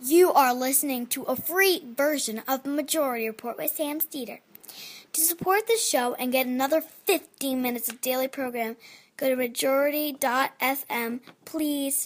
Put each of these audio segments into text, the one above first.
You are listening to a free version of Majority Report with Sam Steeder. To support the show and get another 15 minutes of daily program, go to majority.fm, please.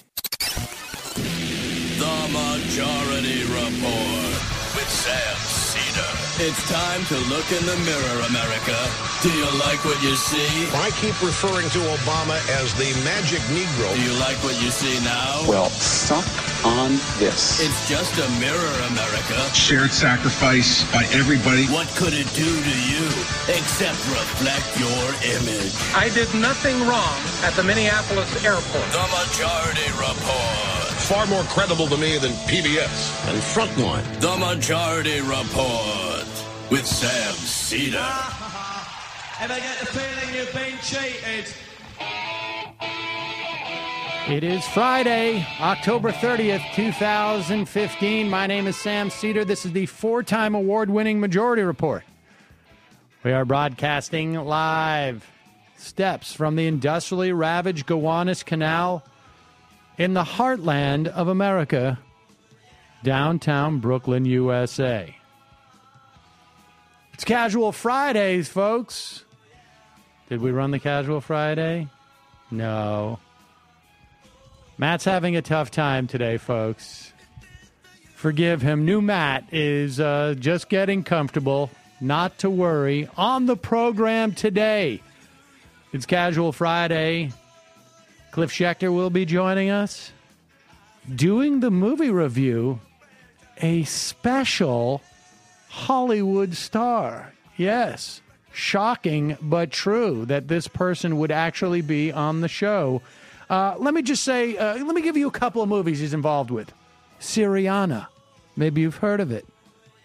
The Majority Report with Sam Steeder. It's time to look in the mirror, America. Do you like what you see? I keep referring to Obama as the magic Negro. Do you like what you see now? Well, suck on this. It's just a mirror, America. Shared sacrifice by everybody. What could it do to you except reflect your image? I did nothing wrong at the Minneapolis airport. The Majority Report. Far more credible to me than PBS and Frontline. The Majority Report with Sam Steeder. And I get the feeling you've been cheated. It is Friday, October 30th, 2015. My name is Sam Steeder. This is the four-time award-winning Majority Report. We are broadcasting live steps from the industrially ravaged Gowanus Canal in the heartland of America, downtown Brooklyn, USA. It's Casual Fridays, folks. Did we run the Casual Friday? No. Matt's having a tough time today, folks. Forgive him. New Matt is just getting comfortable. Not to worry. On the program today, it's Casual Friday. Cliff Schechter will be joining us. Doing the movie review, a special Hollywood star. Yes, shocking but true that this person would actually be on the show. Let me just say, let me give you a couple of movies he's involved with. Syriana. Maybe you've heard of it.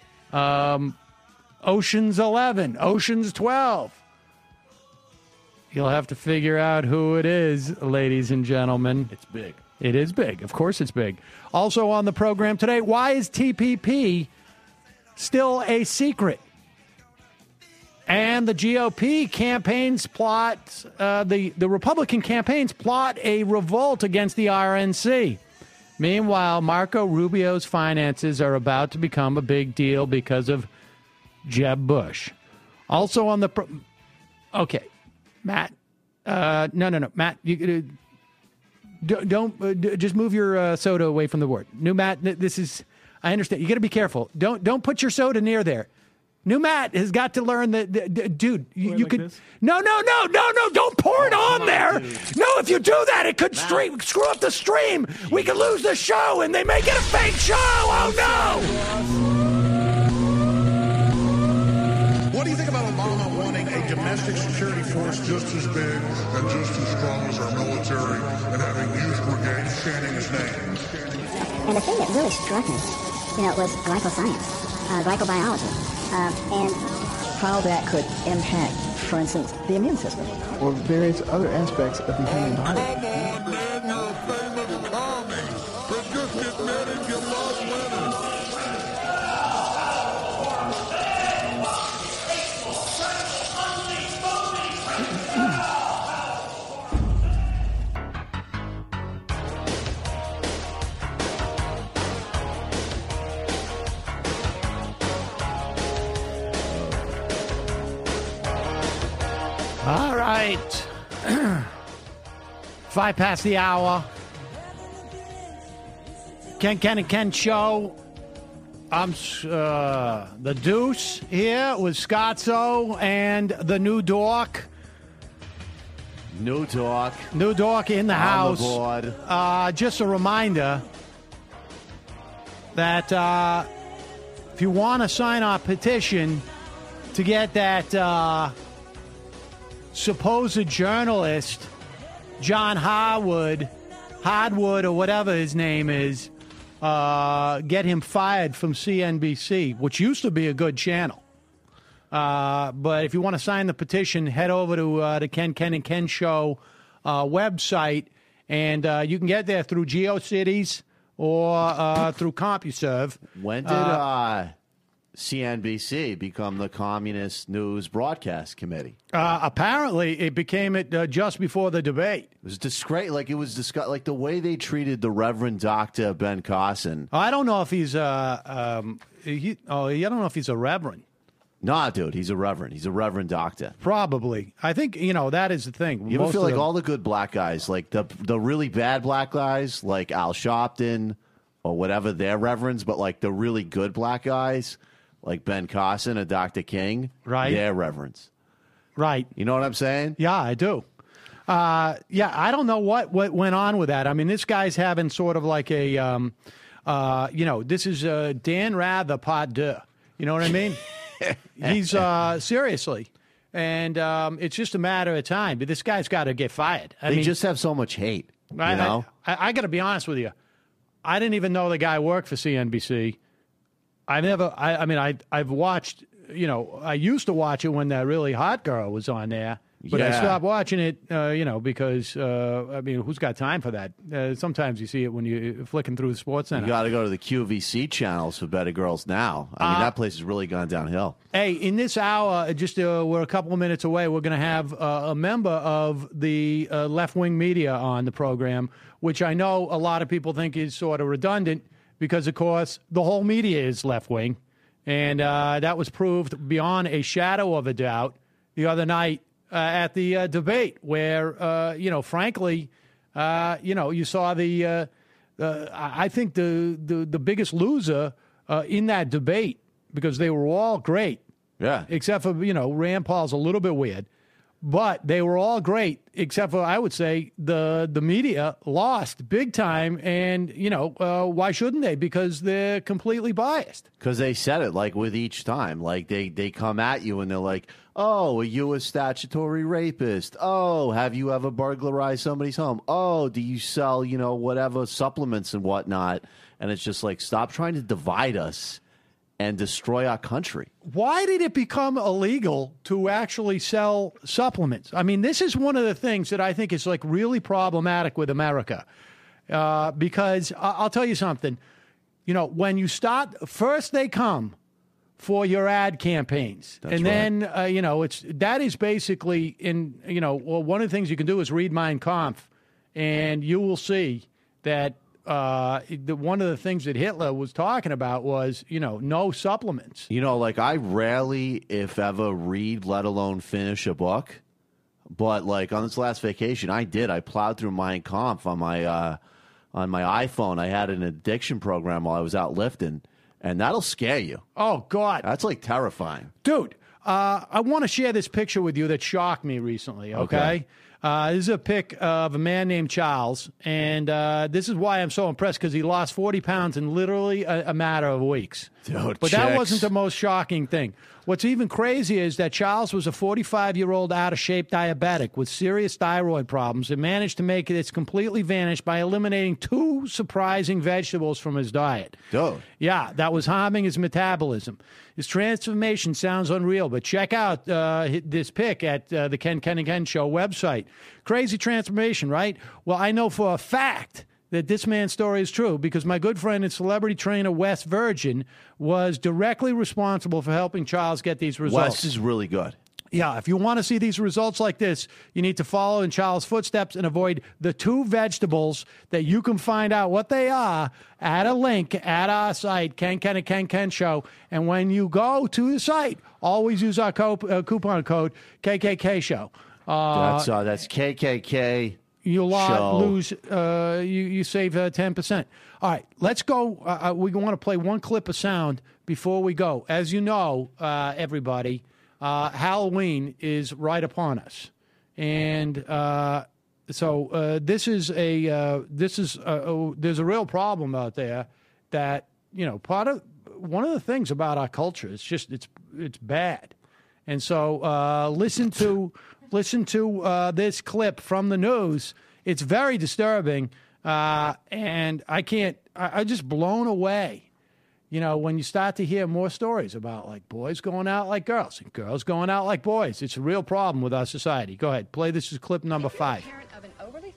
Ocean's 11, Ocean's 12. You'll have to figure out who it is, ladies and gentlemen. It's big. It is big. Of course it's big. Also on the program today, why is TPP still a secret? And the GOP campaigns plot, the Republican campaigns plot a revolt against the RNC. Meanwhile, Marco Rubio's finances are about to become a big deal because of Jeb Bush. Also on the... Okay, Matt. No. Matt, you don't just move your soda away from the board. New Matt, this is... I understand. You got to be careful. Don't put your soda near there. New Matt has got to learn that, dude, you like could... This? No, don't pour it on there. Dude. No, if you do that, it could screw up the stream. We could lose the show, and they make it a fake show. Oh, no. What do you think about Obama wanting a domestic security force just as big and just as strong as our military and having youth brigades chanting his name? And the thing that really struck me, was glycoscience, glycobiology, and how that could impact, for instance, the immune system. Or various other aspects of the human body. Come on, man, you're a famous army, but just admit it, you lost winners. All right. 5 past the hour. Ken and Ken show. I'm the Deuce here with Scotzo and the new dork. New talk. New dork in the house. On the board. Just a reminder that if you want to sign our petition to get that supposed journalist, John Harwood, or whatever his name is, get him fired from CNBC, which used to be a good channel. But if you want to sign the petition, head over to the Ken and Ken Show website, and you can get there through GeoCities or through CompuServe. When did CNBC become the Communist News Broadcast Committee? Apparently, it became it just before the debate. It was disgrace. Like, it was like the way they treated the Reverend Dr. Ben Carson. I don't know if he's I don't know if he's a reverend. Nah, dude, he's a reverend. He's a reverend doctor. Probably. I think, that is the thing. You ever feel like all the good black guys, like the really bad black guys, like Al Sharpton or whatever, they're reverends, but like the really good black guys, like Ben Carson or Dr. King, right? They're reverends. Right. You know what I'm saying? Yeah, I do. I don't know what went on with that. I mean, this guy's having sort of like a, this is Dan Rather part deux. You know what I mean? He's seriously, and it's just a matter of time. But this guy's got to get fired. They just have so much hate. You know? I got to be honest with you. I didn't even know the guy worked for CNBC. I've watched. I used to watch it when that really hot girl was on there. But I stopped watching it, because, who's got time for that? Sometimes you see it when you're flicking through the Sports Center. You got to go to the QVC channels for Better Girls Now. I mean, that place has really gone downhill. Hey, in this hour, we're a couple of minutes away, we're going to have a member of the left-wing media on the program, which I know a lot of people think is sort of redundant because, of course, the whole media is left-wing. And that was proved beyond a shadow of a doubt the other night at the debate where, frankly, you saw I think the biggest loser in that debate, because they were all great. Yeah. Except for, Rand Paul's a little bit weird. But they were all great, except for, I would say, the media lost big time. And, why shouldn't they? Because they're completely biased. Because they said it, like, with each time. Like, they come at you and they're like, oh, are you a statutory rapist? Oh, have you ever burglarized somebody's home? Oh, do you sell, whatever, supplements and whatnot? And it's just like, stop trying to divide us and destroy our country. Why did it become illegal to actually sell supplements? I mean, this is one of the things that I think is like really problematic with America. Because I'll tell you something, when you start, first they come for your ad campaigns. That's and right. then, that is basically one of the things you can do is read Mein Kampf, and you will see that one of the things that Hitler was talking about was, no supplements. I rarely, if ever, read, let alone finish a book. But, on this last vacation, I did. I plowed through Mein Kampf on my iPhone. I had an addiction program while I was out lifting, and that'll scare you. Oh, God. That's, terrifying. Dude, I want to share this picture with you that shocked me recently, okay? This is a pic of a man named Charles, and this is why I'm so impressed, because he lost 40 pounds in literally a matter of weeks. Dude, but that wasn't the most shocking thing. What's even crazier is that Charles was a 45-year-old out-of-shape diabetic with serious thyroid problems and managed to make it completely vanish by eliminating 2 surprising vegetables from his diet. Dude. Yeah, that was harming his metabolism. His transformation sounds unreal, but check out this pic at the Ken Show website. Crazy transformation, right? Well, I know for a fact that this man's story is true because my good friend and celebrity trainer Wes Virgin was directly responsible for helping Charles get these results. Wes is really good. Yeah, if you want to see these results like this, you need to follow in Charles' footsteps and avoid the 2 vegetables that you can find out what they are at a link at our site, Ken Show. And when you go to the site, always use our coupon code KKK Show. That's KKK. You lose. You save 10%. All right, let's go. We want to play one clip of sound before we go. As you know, everybody, Halloween is right upon us, and so there's a real problem out there that one of the things about our culture is just it's bad, and so listen to this clip from the news. It's very disturbing, and I'm just blown away, when you start to hear more stories about, boys going out like girls and girls going out like boys. It's a real problem with our society. Go ahead. Play this as clip number 5. Parent of an overly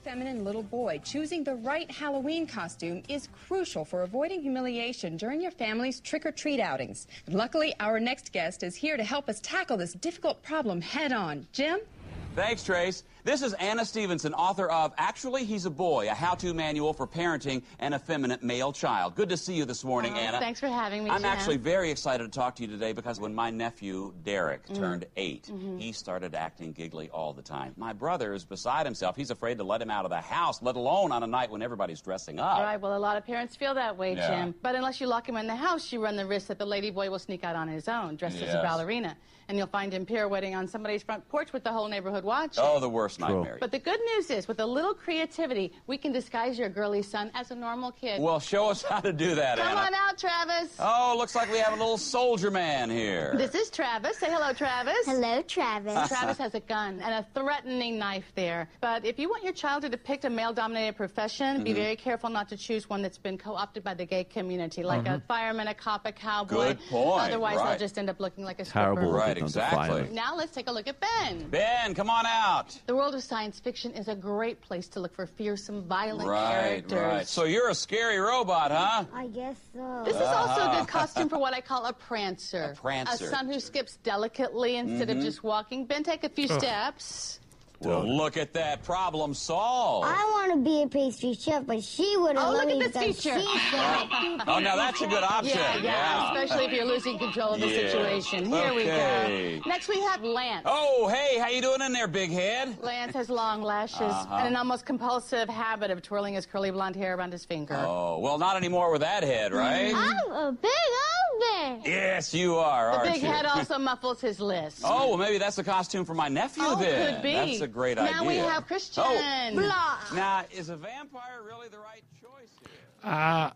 feminine little boy, choosing the right Halloween costume is crucial for avoiding humiliation during your family's trick-or-treat outings. Luckily, our next guest is here to help us tackle this difficult problem head-on. Jim? Thanks, Trace. This is Anna Stevenson, author of Actually He's a Boy, a how-to manual for parenting an effeminate male child. Good to see you this morning, Anna. Thanks for having me, I'm Jim. actually very excited to talk to you today because when my nephew, Derek, turned 8, he started acting giggly all the time. My brother is beside himself. He's afraid to let him out of the house, let alone on a night when everybody's dressing up. All right, well, a lot of parents feel that way, Yeah. Jim. But unless you lock him in the house, you run the risk that the lady boy will sneak out on his own, dressed as a Yes. ballerina. And you'll find him pirouetting on somebody's front porch with the whole neighborhood watching. Oh, the worst nightmare. But the good news is, with a little creativity, we can disguise your girly son as a normal kid. Well, show us how to do that, Come Anna. on out, Travis. Oh, looks like we have a little soldier man here. This is Travis. Say hello, Travis. Hello, Travis. Travis has a gun and a threatening knife there. But if you want your child to depict a male-dominated profession, be very careful not to choose one that's been co-opted by the gay community, like a fireman, a cop, a cowboy. Good point. Otherwise, Right. they'll just end up looking like a stripper. Terrible Right, looking on the exactly. fireman. Now let's take a look at Ben. Ben, come on out. The world of science fiction is a great place to look for fearsome, violent Right, characters. right. So you're a scary robot, huh? I guess so. This is also a good costume for what I call a prancer. A prancer. A son who skips delicately instead of just walking. Ben, take a few steps. Well, look at that. Problem solved. I want to be a pastry chef, but she wouldn't Oh, let look me at this because teacher. she said... Oh, now that's a good option. Yeah, especially if you're losing control of the Yeah. situation. Here Okay. we go. Next we have Lance. Oh, hey, how you doing in there, big head? Lance has long lashes and an almost compulsive habit of twirling his curly blonde hair around his finger. Oh, well, not anymore with that head, right? I'm a big husband. Yes, you are, The aren't big you? head also muffles his lisp. Oh, well, maybe that's the costume for my nephew then. Could be. That's a great idea. Now we have Christian. Blah. Now, is a vampire really the right choice here?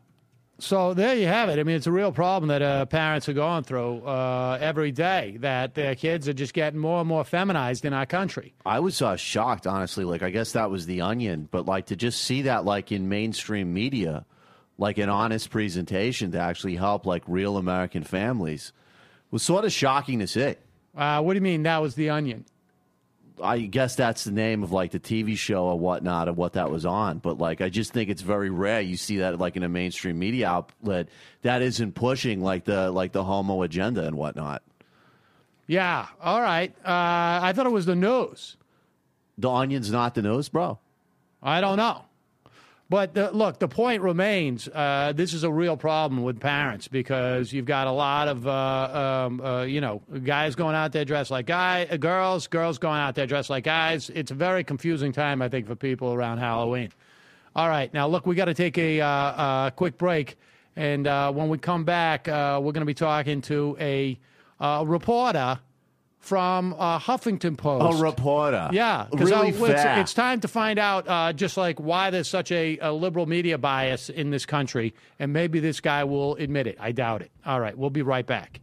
So there you have it. I mean, it's a real problem that parents are going through every day, that their kids are just getting more and more feminized in our country. I was shocked, honestly. Like, I guess that was The Onion, but like to just see that like in mainstream media, like an honest presentation to actually help like real American families was sort of shocking to see. What do you mean that was The Onion? I guess that's the name of like the TV show or whatnot of what that was on. But like, I just think it's very rare you see that like in a mainstream media outlet that isn't pushing like the homo agenda and whatnot. Yeah. All right. I thought it was the news. The Onion's not the news, bro. I don't know. But look, the point remains, this is a real problem with parents because you've got a lot of, guys going out there dressed like girls going out there dressed like guys. It's a very confusing time, I think, for people around Halloween. All right. Now, look, we got to take a quick break. And when we come back, we're going to be talking to a reporter from Huffington Post. A reporter. Yeah. Because Really fast. it's time to find out just like why there's such a liberal media bias in this country. And maybe this guy will admit it. I doubt it. All right. We'll be right back.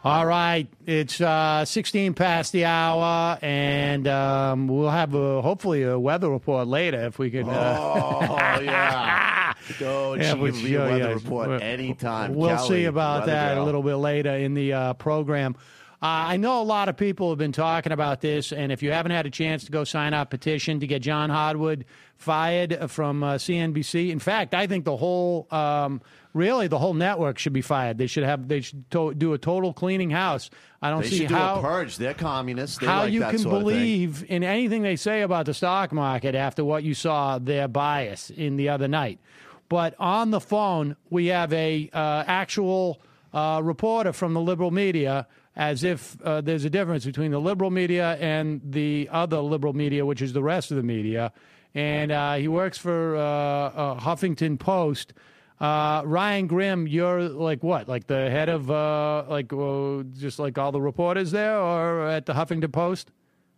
All right, it's 16 past the hour, and we'll have hopefully a weather report later if we could. Yeah. Don't Yeah, you we'll give me a show you. weather report anytime. We'll Kelly, see about weather that gal. a little bit later in the program. I know a lot of people have been talking about this, and if you haven't had a chance to go sign our petition to get John Hardwood fired from CNBC, in fact, I think the whole network should be fired. They should do a total cleaning house. I don't They see should how do a purge. They're communists. They how like you that can sort of thing. believe in anything they say about the stock market after what you saw their bias in the other night. But on the phone, we have a actual reporter from the liberal media, as if there's a difference between the liberal media and the other liberal media, which is the rest of the media. And he works for Huffington Post. Ryan Grimm, you're like what? Like the head of just like all the reporters there, or at the Huffington Post?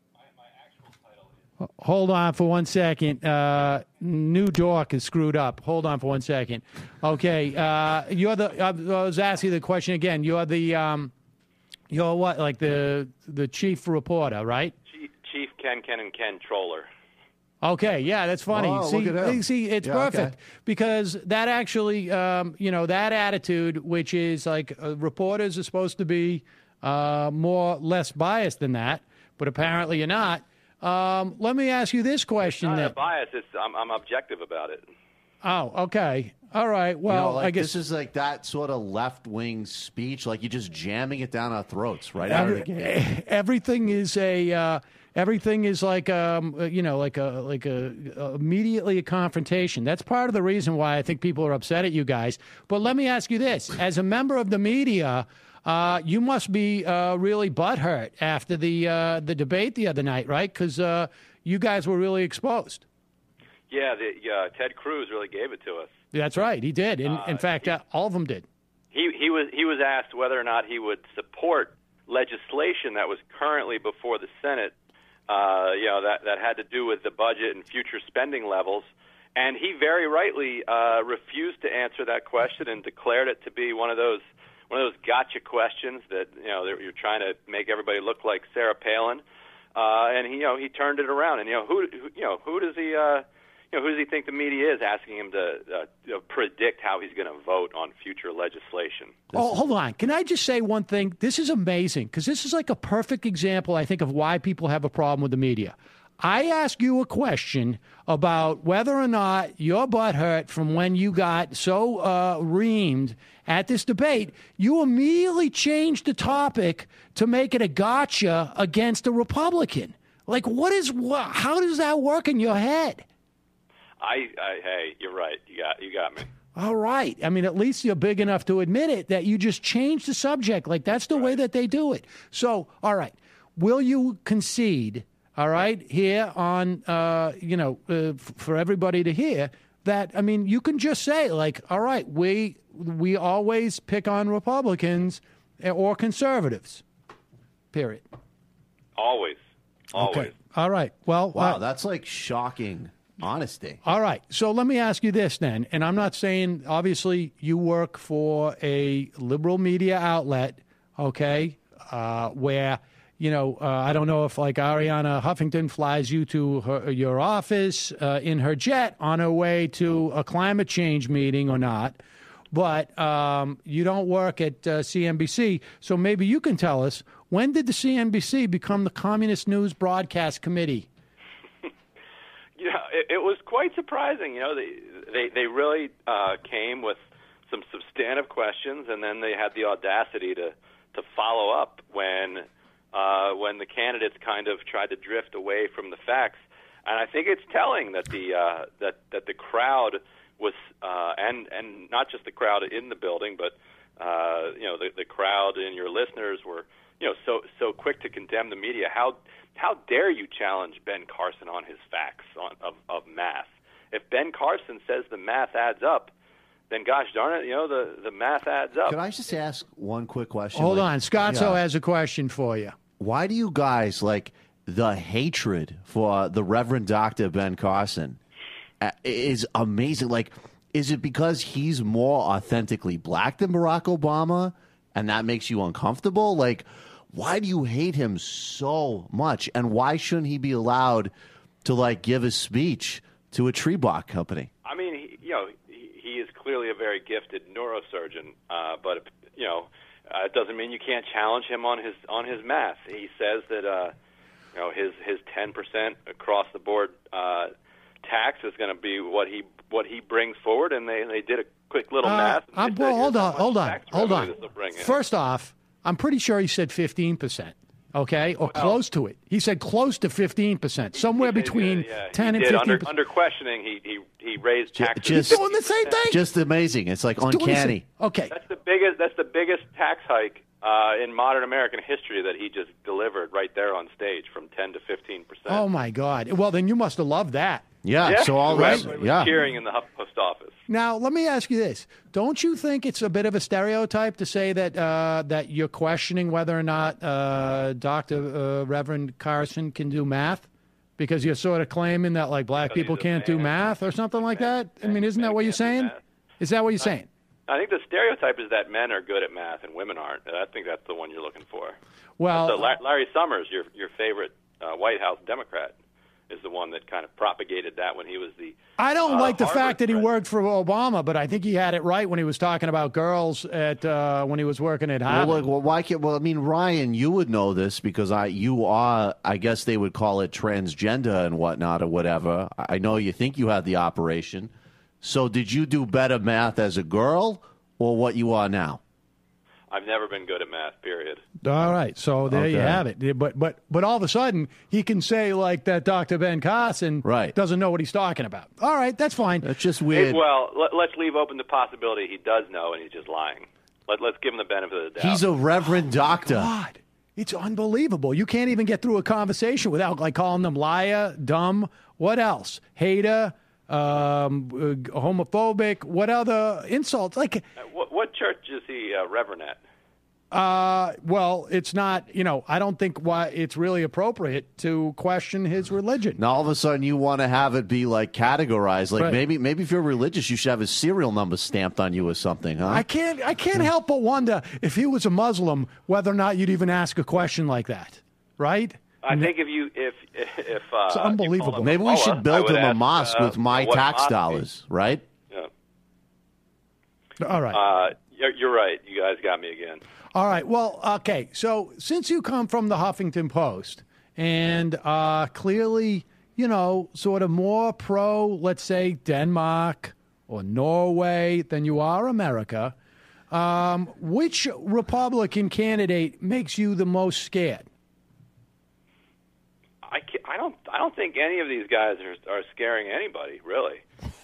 Hold on for 1 second. New Dork is screwed up. Hold on for 1 second. Okay, you're the. I was asking the question again. You're the. You're what? Like the chief reporter, right? Chief Ken Troller. Okay, yeah, that's funny. Oh, look at him. See, it's Yeah, perfect okay. because that actually, that attitude, which is like reporters are supposed to be less biased than that, but apparently you're not. Let me ask you this question. Not a then. bias. I'm objective about it. Oh, okay. All right. Well, like, I guess this is like that sort of left-wing speech, like you're just jamming it down our throats right out of the gate. everything is like immediately a confrontation. That's part of the reason why I think people are upset at you guys. But let me ask you this: as a member of the media, you must be really butthurt after the debate the other night, right? Because you guys were really exposed. Yeah, Ted Cruz really gave it to us. That's right, he did. In fact, all of them did. He was asked whether or not he would support legislation that was currently before the Senate, that had to do with the budget and future spending levels, and he very rightly refused to answer that question and declared it to be one of those gotcha questions that you're trying to make everybody look like Sarah Palin, and he turned it around. And who does he think the media is, asking him to predict how he's going to vote on future legislation? Oh, hold on. Can I just say one thing? This is amazing because this is like a perfect example, I think, of why people have a problem with the media. I ask you a question about whether or not your butt hurt from when you got so reamed at this debate. You immediately changed the topic to make it a gotcha against a Republican. Like, how does that work in your head? Hey, you're right. You got me. All right. I mean, at least you're big enough to admit it, that you just changed the subject. Like, that's the way that they do it. So, all right. Will you concede, all right, here on, for everybody to hear that, I mean, you can just say, like, all right, we always pick on Republicans or conservatives, period. Always. Okay. All right. Well, Wow, that's like shocking honesty. All right. So let me ask you this then. And I'm not saying, obviously, you work for a liberal media outlet, okay, where, I don't know if like Ariana Huffington flies you to your office in her jet on her way to a climate change meeting or not. But you don't work at CNBC. So maybe you can tell us, when did the CNBC become the Communist News Broadcast Committee? It was quite surprising. They really came with some substantive questions, and then they had the audacity to follow up when the candidates kind of tried to drift away from the facts. And I think it's telling that the crowd was, and not just the crowd in the building, but the crowd and your listeners were so quick to condemn the media. How dare you challenge Ben Carson on his facts of math? If Ben Carson says the math adds up, then gosh darn it, the math adds up. Can I just ask one quick question? Hold on. Scotzo has a question for you. Why do you guys like the hatred for the Reverend Dr. Ben Carson is amazing? Like, is it because he's more authentically black than Barack Obama? and that makes you uncomfortable? Like, why do you hate him so much? And why shouldn't he be allowed to, like, give a speech to a tree bark company? I mean, he is clearly a very gifted neurosurgeon, but it doesn't mean you can't challenge him on his math. He says that his 10% across the board tax is going to be what he brings forward, and they did a quick little math. Hold on. First off, I'm pretty sure he said 15%. Okay, or close to it. He said close to 15%, somewhere between 10 and 15%. Under questioning, he raised taxes. He's doing the same thing. Just amazing. It's like uncanny. Okay, that's the biggest tax hike in modern American history that he just delivered right there on stage, from 10 to 15%. Oh my God! Well, then you must have loved that. Yeah. So all right. Cheering in the HuffPost office. Now, let me ask you this. Don't you think it's a bit of a stereotype to say that that you're questioning whether or not Dr. Reverend Carson can do math? Because you're sort of claiming that, like, black people can't do math or something like that? I mean, isn't that what you're saying? Is that what you're saying? I think the stereotype is that men are good at math and women aren't. I think that's the one you're looking for. Well, so Larry Summers, your favorite White House Democrat, is the one that kind of propagated that when he was the. I don't like the fact that he worked for Obama, but I think he had it right when he was talking about girls at when he was working at Harvard. Why can't? Well, I mean, Ryan, you would know this because you are. I guess they would call it transgender and whatnot or whatever. I know you think you had the operation. So, did you do better math as a girl or what you are now? I've never been good at math, period. All right, so there you have it. But all of a sudden, he can say, like, that Dr. Ben Carson doesn't know what he's talking about. All right, that's fine. That's just weird. Let's leave open the possibility he does know and he's just lying. Let's give him the benefit of the doubt. He's a reverend doctor. God, it's unbelievable. You can't even get through a conversation without, like, calling them liar, dumb, what else? Hater, homophobic, what other insults? Like, what church is he reverend at? Well, it's not, I don't think it's really appropriate to question his religion. Now, all of a sudden, you want to have it be, like, categorized. Like, maybe if you're religious, you should have a serial number stamped on you or something, huh? I can't help but wonder if he was a Muslim, whether or not you'd even ask a question like that, right? I think if it's unbelievable. Maybe we should build him a mosque with my tax dollars, right? Yeah. All right. You're right. You guys got me again. All right. Well, okay. So since you come from the Huffington Post and clearly, sort of more pro, let's say, Denmark or Norway than you are America, which Republican candidate makes you the most scared? I don't think any of these guys are scaring anybody, really.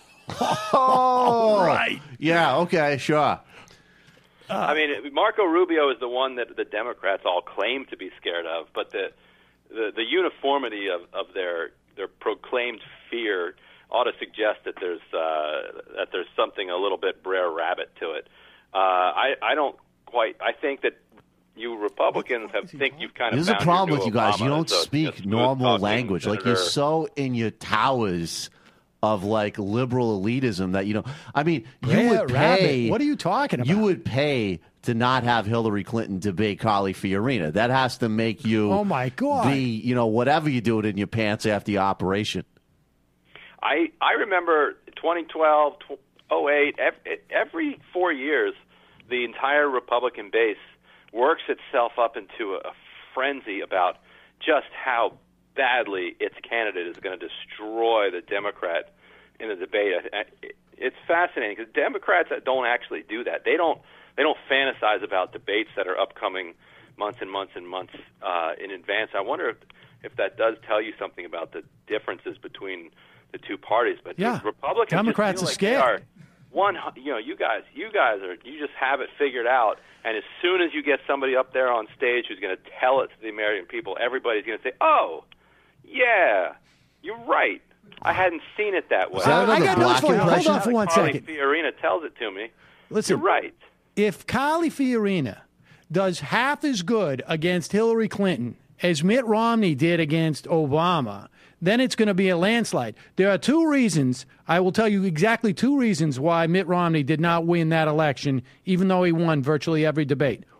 Oh, right. Yeah. Okay. Sure. I mean, Marco Rubio is the one that the Democrats all claim to be scared of, but the uniformity of their proclaimed fear ought to suggest that there's something a little bit Brer Rabbit to it. I don't quite. I think that you Republicans think you've kind of. There's a problem with you guys. You don't speak normal language. Senator. Like, you're so in your towers of, like, liberal elitism that I mean, you would pay. What are you talking about? You would pay to not have Hillary Clinton debate Carly Fiorina. That has to make you. Oh my God! Be whatever you do it in your pants after the operation. I remember 2012, 08. Every 4 years, the entire Republican base works itself up into a frenzy about just how badly its candidate is going to destroy the Democrat in the debate. It's fascinating because Democrats don't actually do that. They don't fantasize about debates that are upcoming months and months and months in advance. I wonder if that does tell you something about the differences between the two parties. But yeah, Republicans, Democrats are scared. You just have it figured out. And as soon as you get somebody up there on stage who's going to tell it to the American people, everybody's going to say, "Oh, yeah, you're right. I hadn't seen it that way." I got news for you. Hold on for 1 second. Carly Fiorina tells it to me. Listen, you're right. If Carly Fiorina does half as good against Hillary Clinton as Mitt Romney did against Obama, then it's going to be a landslide. There are two reasons. I will tell you exactly two reasons why Mitt Romney did not win that election, even though he won virtually every debate.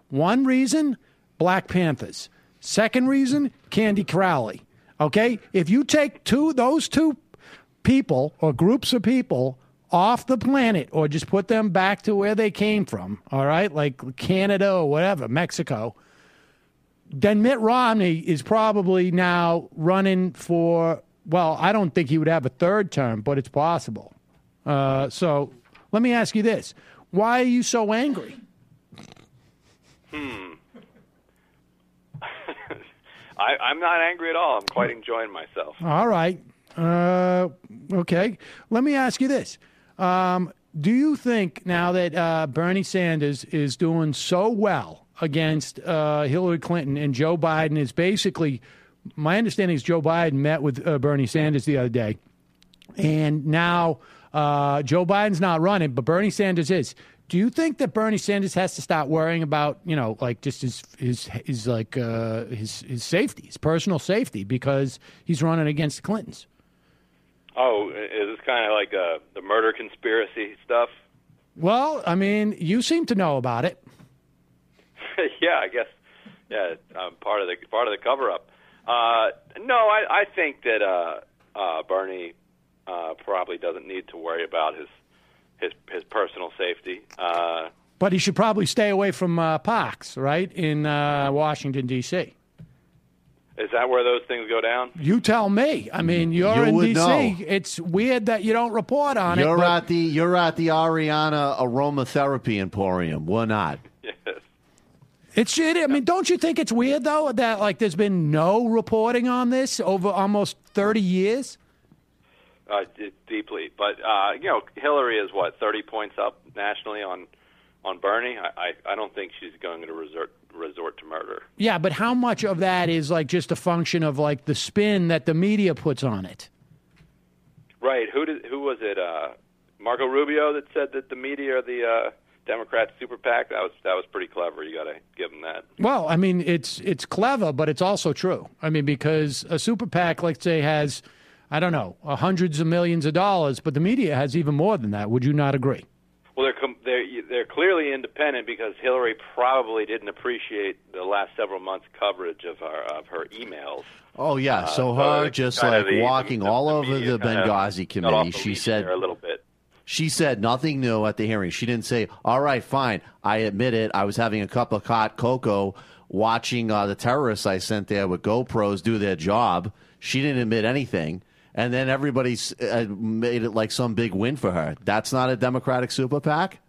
One reason, Black Panthers. Second reason, Candy Crowley. Okay? If you take those two people or groups of people off the planet or just put them back to where they came from, all right, like Canada or whatever, Mexico, then Mitt Romney is probably now running for, well, I don't think he would have a third term, but it's possible. So let me ask you this. Why are you so angry? I'm not angry at all. I'm quite enjoying myself. All right. Okay. Let me ask you this. Do you think now that Bernie Sanders is doing so well against Hillary Clinton and Joe Biden is basically, my understanding is Joe Biden met with Bernie Sanders the other day, and now Joe Biden's not running, but Bernie Sanders is. Do you think that Bernie Sanders has to start worrying about, like just his safety, his personal safety, because he's running against the Clintons? Oh, is this kind of like the murder conspiracy stuff? Well, I mean, you seem to know about it. Yeah, I guess. Yeah, part of the cover up. No, I think that Bernie probably doesn't need to worry about his personal safety. But he should probably stay away from parks, right, in Washington, D.C. Is that where those things go down? You tell me. I mean, you're in D.C. know. It's weird that you don't report on You're it. at the Ariana Aromatherapy Emporium. We're not. Yes. I mean, don't you think it's weird, though, that like there's been no reporting on this over almost 30 years? Deeply. But, Hillary is, 30 points up nationally on Bernie? I don't think she's going to resort to murder. Yeah, but how much of that is like just a function of like the spin that the media puts on it? Right. Who was it? Marco Rubio that said that the media are the Democrat super PAC? That was pretty clever. You got to give him that. Well, I mean, it's clever, but it's also true. I mean, because a super PAC, let's say, has, I don't know, hundreds of millions of dollars, but the media has even more than that. Would you not agree? Well, they're clearly independent because Hillary probably didn't appreciate the last several months' coverage of her emails. Oh yeah, so her just like walking all over the Benghazi committee. She said a little bit. She said nothing new at the hearing. She didn't say, "All right, fine, I admit it. I was having a cup of hot cocoa watching the terrorists I sent there with GoPros do their job." She didn't admit anything. And then everybody's made it like some big win for her. That's not a Democratic super PAC?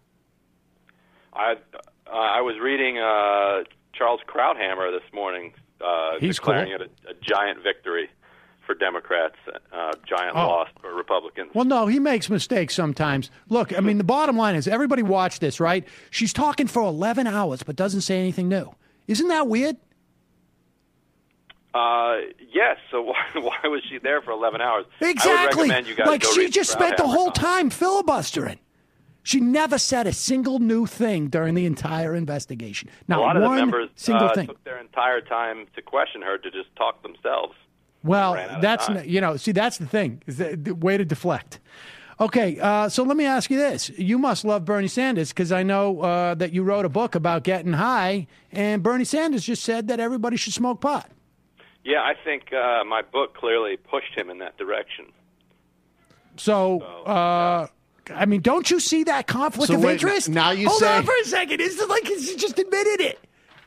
I was reading Charles Krauthammer this morning declaring it a giant victory for Democrats, giant loss for Republicans. Well, no, he makes mistakes sometimes. Look, I mean, the bottom line is everybody watch this, right? She's talking for 11 hours but doesn't say anything new. Isn't that weird? Yes. So why was she there for 11 hours? Exactly. I would recommend you guys like go she read just spent the whole Krauthammer. time filibustering. She never said a single new thing during the entire investigation. Not a lot of the one members single thing. took their entire time to question her to just talk themselves. Well, ran out of that's time. see, that's the thing. Is the way to deflect. Okay, so let me ask you this: you must love Bernie Sanders because I know that you wrote a book about getting high, and Bernie Sanders just said that everybody should smoke pot. Yeah, I think my book clearly pushed him in that direction. So, I mean, don't you see that conflict of interest? Now you Hold say, on for a second. It's like he just admitted it.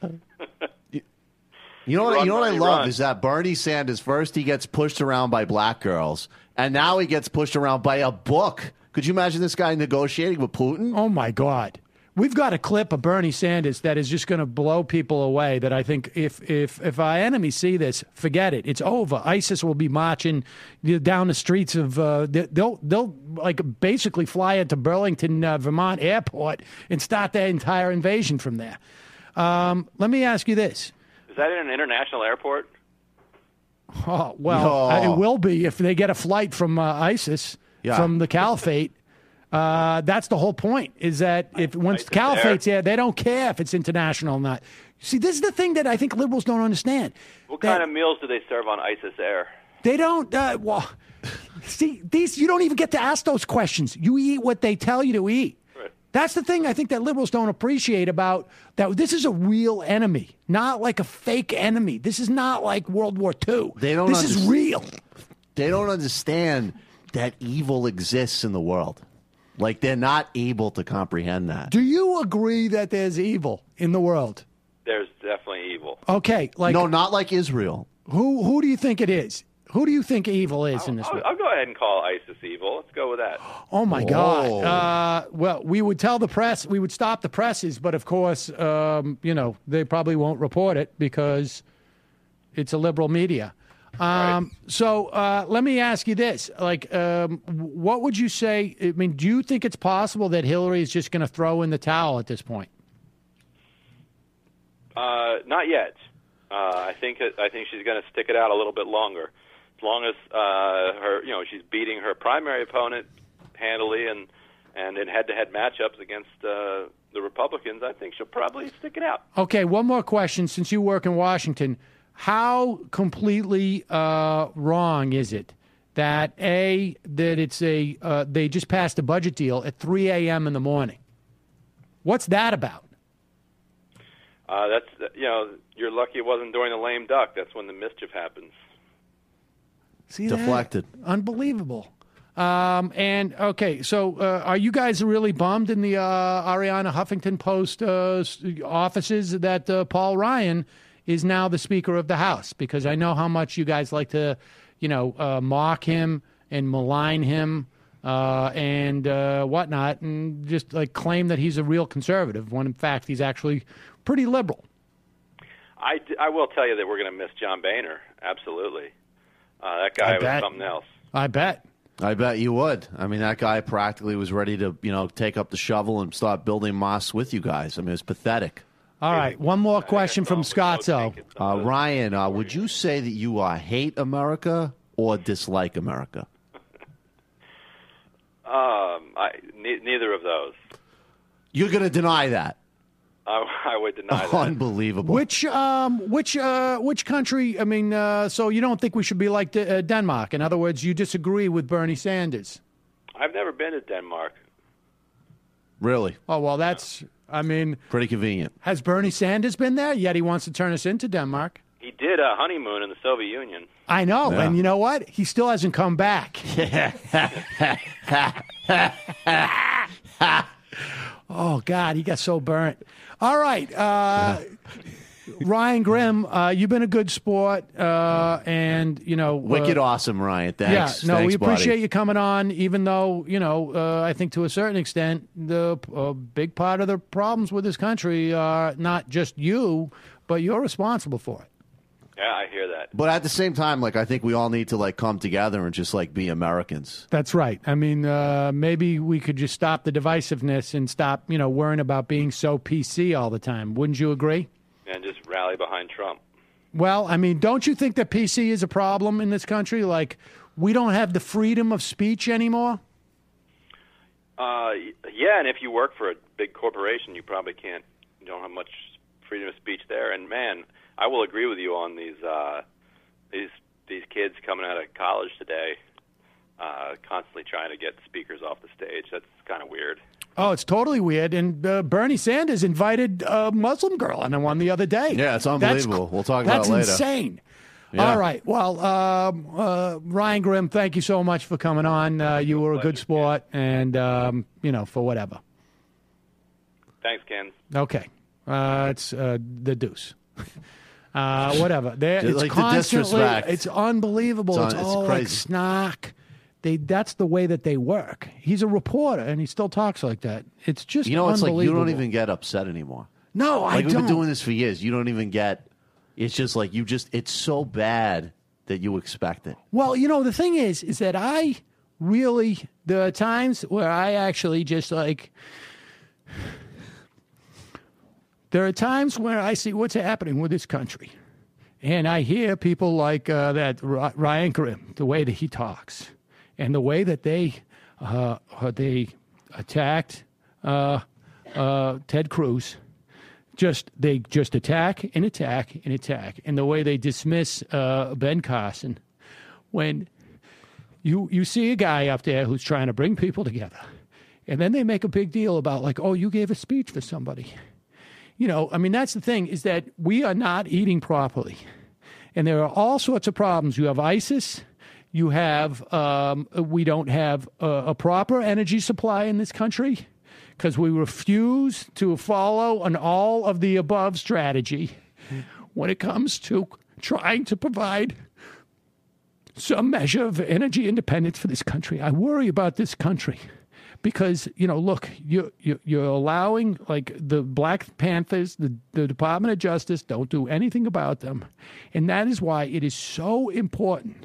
You know what I love run. is that Bernie Sanders, first he gets pushed around by black girls, and now he gets pushed around by a book. Could you imagine this guy negotiating with Putin? Oh, my God. We've got a clip of Bernie Sanders that is just going to blow people away that I think if our enemies see this, forget it. It's over. ISIS will be marching down the streets of they'll like basically fly into Burlington, Vermont airport and start their entire invasion from there. Let me ask you this. Is that in an international airport? Oh, well, it will be if they get a flight from ISIS, from the caliphate. That's the whole point, is that once the caliphate's there, they don't care if it's international or not. See, this is the thing that I think liberals don't understand. What kind of meals do they serve on ISIS Air? They don't, see, you don't even get to ask those questions. You eat what they tell you to eat. Right. That's the thing I think that liberals don't appreciate about that. This is a real enemy, not like a fake enemy. This is not like World War II. This is real. They don't understand that evil exists in the world. Like, they're not able to comprehend that. Do you agree that there's evil in the world? There's definitely evil. Okay, no, not like Israel. Who do you think it is? Who do you think evil is in this world? I'll go ahead and call ISIS evil. Let's go with that. Oh, my God. Well, we would tell the press, we would stop the presses, but of course, they probably won't report it because it's a liberal media. So let me ask you this. What would you say? I mean, do you think it's possible that Hillary is just going to throw in the towel at this point? Not yet. I think she's going to stick it out a little bit longer. As long as she's beating her primary opponent handily and in head-to-head matchups against the Republicans, I think she'll probably stick it out. Okay, one more question. Since you work in Washington, how completely wrong is it that they just passed a budget deal at 3 a.m. in the morning? What's that about? You're lucky it wasn't during the lame duck. That's when the mischief happens. See, deflected. Unbelievable. So are you guys really bummed in the Ariana Huffington Post offices that Paul Ryan is now the Speaker of the House? Because I know how much you guys like to, mock him and malign him and whatnot, and just like claim that he's a real conservative when in fact he's actually pretty liberal. I will tell you that we're going to miss John Boehner. Absolutely. That guy was something else. I bet you would. I mean, that guy practically was ready to, take up the shovel and start building mosques with you guys. I mean, it was pathetic. All right, one more question from Scotzo. Ryan, would you say that you hate America or dislike America? Neither of those. You're going to deny that? I would deny that. Unbelievable. Which country? I mean, so you don't think we should be like Denmark? In other words, you disagree with Bernie Sanders? I've never been to Denmark. Really? Oh, well, that's, pretty convenient. Has Bernie Sanders been there? Yet he wants to turn us into Denmark. He did a honeymoon in the Soviet Union. I know, and you know what? He still hasn't come back. Oh, God, he got so burnt. All right. Ryan Grimm, you've been a good sport, and, Wicked awesome, Ryan. Thanks. Yeah, we appreciate buddy. you coming on, even though, I think to a certain extent, the big part of the problems with this country are not just you, but you're responsible for it. Yeah, I hear that. But at the same time, I think we all need to, come together and just, be Americans. That's right. I mean, maybe we could just stop the divisiveness and stop, worrying about being so PC all the time. Wouldn't you agree? And just rally behind Trump. Well, I mean, don't you think that PC is a problem in this country? Like, we don't have the freedom of speech anymore? Yeah, and if you work for a big corporation, you probably can't. You don't have much freedom of speech there. And, man, I will agree with you on these kids coming out of college today, constantly trying to get speakers off the stage. That's kind of weird. Oh, it's totally weird. And Bernie Sanders invited a Muslim on one the other day. Yeah, it's unbelievable. We'll talk about it later. That's insane. Yeah. All right. Well, Ryan Grimm, thank you so much for coming on. You were a good sport, and, for whatever. Thanks, Ken. Okay. It's the deuce. Whatever. It's constantly. It's unbelievable. It's all crazy. like snark. That's the way that they work. He's a reporter, and he still talks like that. It's just it's unbelievable. like you don't even get upset anymore. No, I don't. We've been doing this for years. You don't even get. It's just like it's so bad that you expect it. Well, the thing is that I really, there are times where I actually just there are times where I see what's happening with this country. And I hear people like that Ryan Grimm, the way that he talks, and the way that they attacked Ted Cruz. They just attack and attack and attack. And the way they dismiss Ben Carson. When you see a guy up there who's trying to bring people together, And then they make a big deal about like, oh, you gave a speech for somebody. You know, I mean, that's the thing, is that we are not eating properly. And there are all sorts of problems. You have ISIS. You have, we don't have a proper energy supply in this country because we refuse to follow an all of the above strategy when it comes to trying to provide some measure of energy independence for this country. I worry about this country because, you know, look, you're allowing, like, the Black Panthers, the Department of Justice, don't do anything about them. And that is why it is so important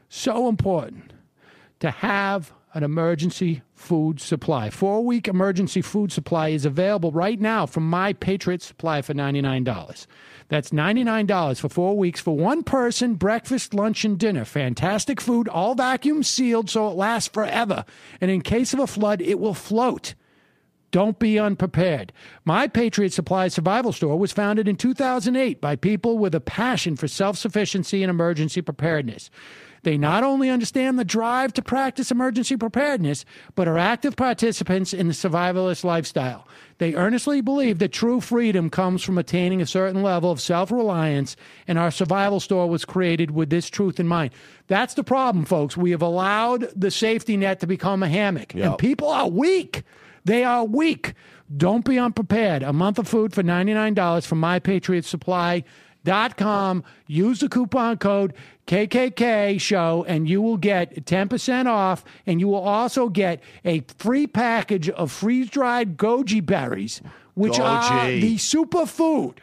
to have an emergency food supply. 4-week emergency food supply is available right now from My Patriot Supply for $99. That's $99 for 4 weeks for one person, breakfast, lunch, and dinner. Fantastic food, all vacuum sealed so it lasts forever. And in case of a flood, it will float. Don't be unprepared. My Patriot Supply Survival Store was founded in 2008 by people with a passion for self-sufficiency and emergency preparedness. They not only understand the drive to practice emergency preparedness, but are active participants in the survivalist lifestyle. They earnestly believe that true freedom comes from attaining a certain level of self-reliance, and our survival store was created with this truth in mind. That's the problem, folks. We have allowed the safety net to become a hammock, and people are weak. They are weak. Don't be unprepared. A month of food for $99 from MyPatriotSupply.com. Use the coupon code KKK show and you will get 10% off, and you will also get a free package of freeze-dried goji berries, which are the superfood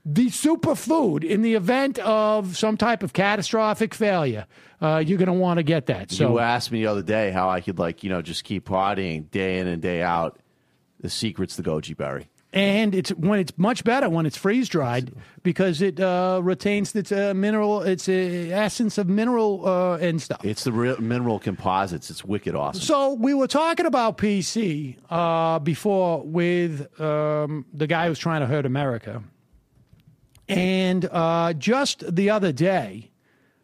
in the event of some type of catastrophic failure. You're going to want to get that. So you asked me the other day how I could, like, you know, just keep partying day in and day out. The secret's the goji berry. And it's much better when it's freeze dried because it retains its essence of mineral and stuff. It's the real mineral composites. It's wicked awesome. So we were talking about PC before with the guy who's trying to hurt America, and just the other day,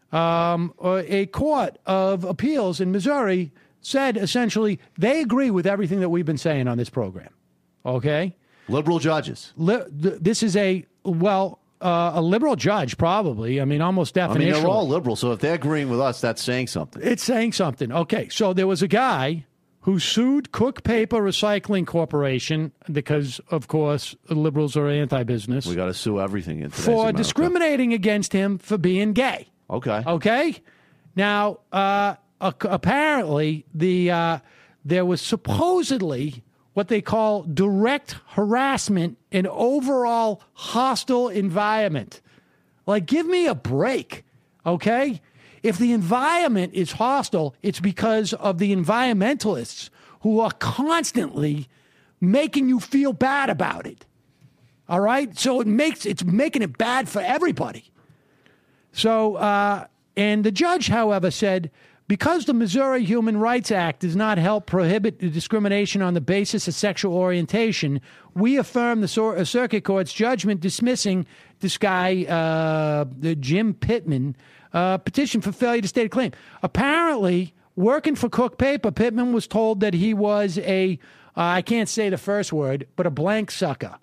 a court of appeals in Missouri said essentially they agree with everything that we've been saying on this program. Okay. Liberal judges. This is a liberal judge, probably. I mean, almost definitionally. I mean, they're all liberal, so if they're agreeing with us, that's saying something. It's saying something. Okay, so there was a guy who sued Cook Paper Recycling Corporation because, of course, liberals are anti-business. We got to sue everything in today's for America. Discriminating against him for being gay. Okay. Okay? Now, apparently, there was supposedly what they call direct harassment and overall hostile environment. Like, give me a break, okay? If the environment is hostile, it's because of the environmentalists who are constantly making you feel bad about it. All right? So it's making it bad for everybody. So, and the judge, however, said, because the Missouri Human Rights Act does not help prohibit the discrimination on the basis of sexual orientation, we affirm the circuit court's judgment dismissing this guy, Jim Pittman, petition for failure to state a claim. Apparently, working for Cook Paper, Pittman was told that he was I can't say the first word, but a blank sucker.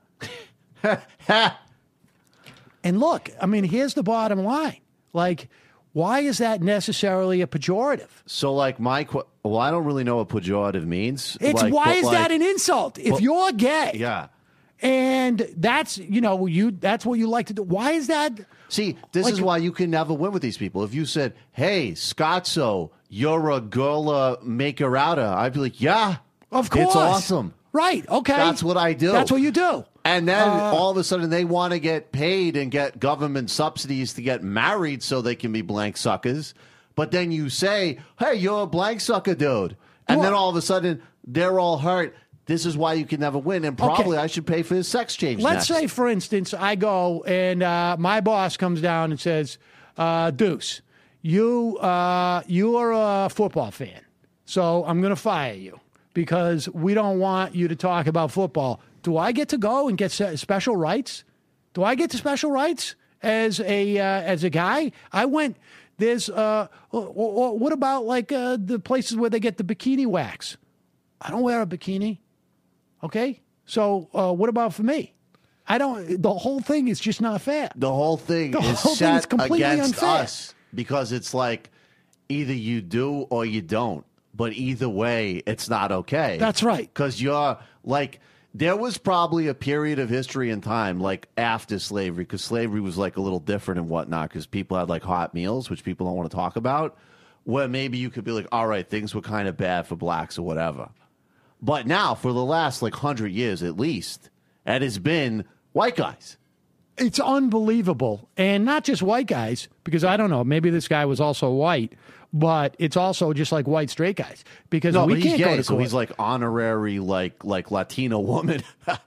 And look, I mean, here's the bottom line. Like, why is that necessarily a pejorative? So, like, I don't really know what pejorative means. It's like, why is that an insult? If you're gay, yeah, and that's that's what you like to do. Why is that? See, this is why you can never win with these people. If you said, "Hey, Scotzo, you're a girl maker outer," I'd be like, "Yeah, of course, it's awesome." Right? Okay, that's what I do. That's what you do. And then all of a sudden they want to get paid and get government subsidies to get married so they can be blank suckers. But then you say, hey, you're a blank sucker, dude. And then all of a sudden they're all hurt. This is why you can never win. And probably I should pay for his sex change. Let's say, for instance, I go and my boss comes down and says, Deuce, you are a football fan. So I'm going to fire you because we don't want you to talk about football. Do I get to go and get special rights? Do I get to special rights as a guy? I went. There's what about like the places where they get the bikini wax? I don't wear a bikini. Okay? So what about for me? The whole thing is just not fair. The whole thing is set against us because it's like either you do or you don't. But either way, it's not okay. That's right. Because you're like, there was probably a period of history and time like after slavery, because slavery was like a little different and whatnot, because people had like hot meals, which people don't want to talk about, where maybe you could be like, all right, things were kind of bad for blacks or whatever. But now, for the last like 100 years at least, it has been white guys. It's unbelievable. And not just white guys, because I don't know, maybe this guy was also white, but it's also just like white straight guys. Because we can't go to court. So he's like honorary, like Latino woman.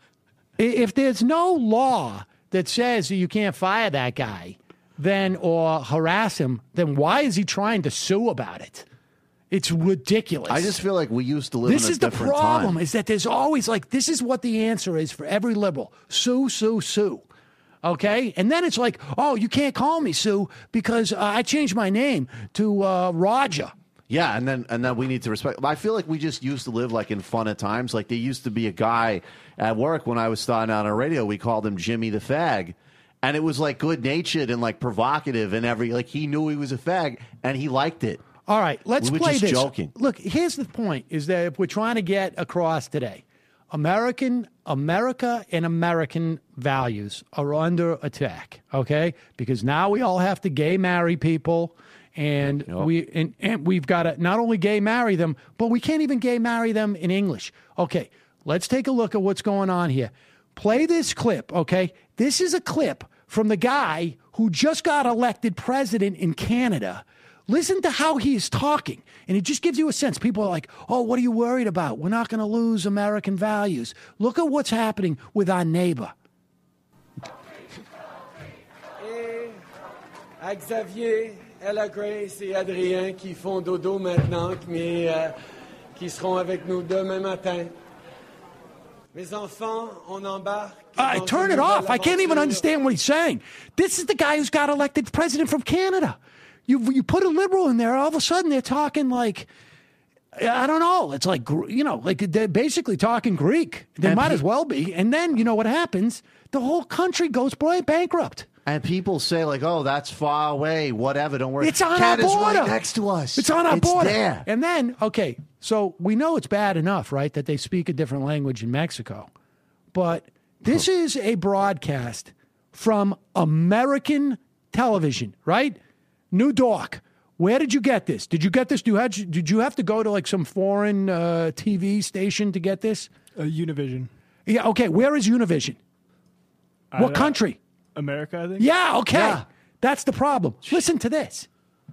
If there's no law that says that you can't fire that guy, then or harass him, then why is he trying to sue about it? It's ridiculous. I just feel like we used to live in a different time. This is the problem, is that there's always like, this is what the answer is for every liberal. Sue, sue, sue. Okay? And then it's like, oh, you can't call me Sue because I changed my name to Roger. Yeah, and then we need to respect. I feel like we just used to live like in fun at times. Like there used to be a guy at work when I was starting out on radio, we called him Jimmy the Fag. And it was like good-natured and like provocative and like he knew he was a fag and he liked it. All right, let's play this. We were just joking. Look, here's the point, is that if we're trying to get across today, America and American values are under attack, okay? Because now we all have to gay marry people, and we've got to not only gay marry them, but we can't even gay marry them in English. Okay, let's take a look at what's going on here. Play this clip, okay? This is a clip from the guy who just got elected president in Canada. Listen to how he is talking, and it just gives you a sense. People are like, oh, what are you worried about? We're not going to lose American values. Look at what's happening with our neighbor. Et à Xavier, Ella Grace et Adrien qui font dodo maintenant, mais qui seront avec nous demain matin. Mes enfants, on embarque. Turn it off. I can't even understand what he's saying. This is the guy who's got elected president from Canada. You put a liberal in there, all of a sudden they're talking like, I don't know, it's like, like they're basically talking Greek. They might as well be. And then, you know what happens? The whole country goes bankrupt. And people say like, oh, that's far away, whatever, don't worry. It's on our border. Right next to us. It's on our border. There. And then, okay, so we know it's bad enough, right, that they speak a different language in Mexico. But this is a broadcast from American television, right? New Dork. Where did you get this? Did you get this? Did you have to go to like some foreign TV station to get this? Univision. Yeah, okay. Where is Univision? What country? America, I think. Yeah, okay. Yeah. That's the problem. Listen to this.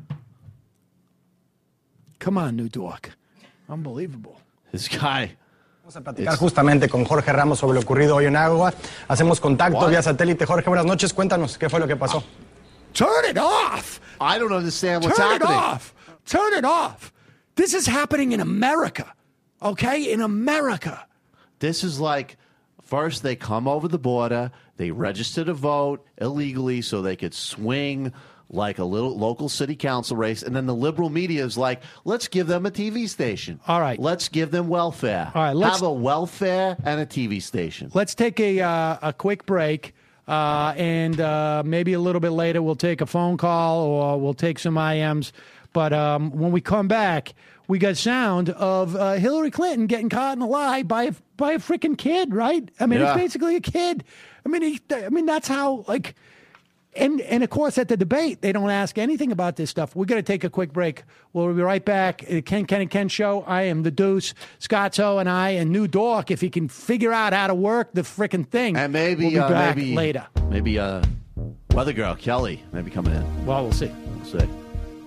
Come on, New Dork. Unbelievable. This guy. Vamos a platicar justamente con Jorge Ramos sobre lo ocurrido hoy en Agua. Hacemos contacto vía satélite. Jorge, buenas noches. Cuéntanos, ¿qué fue lo que pasó? Turn it off. I don't understand what's happening. Turn it off. Turn it off. This is happening in America. Okay? In America. This is like, first they come over the border, they register to vote illegally so they could swing like a little local city council race, and then the liberal media is like, let's give them a TV station. All right. Let's give them welfare. All right. Have a welfare and a TV station. Let's take a quick break. And maybe a little bit later we'll take a phone call or we'll take some IMs. But when we come back, we got sound of Hillary Clinton getting caught in a lie by a freaking kid, right? I mean, It's basically a kid. I mean, that's how, like, and of course at the debate, they don't ask anything about this stuff. We're going to take a quick break. We'll be right back. Ken and Ken Show. I am the Deuce, Scotto, and I, and New Dork, if he can figure out how to work the freaking thing. And maybe, we'll be back later. Maybe Weather Girl, Kelly, maybe coming in. Well, we'll see. We'll see.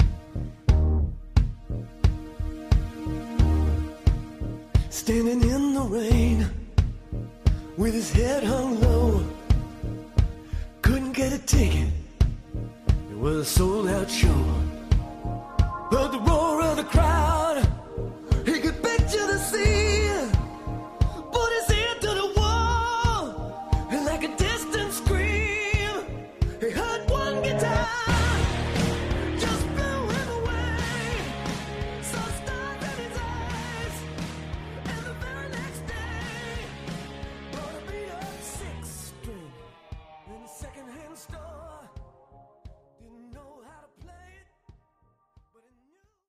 Standing in the rain with his head hung low, couldn't get a ticket, it was a sold out show, but the road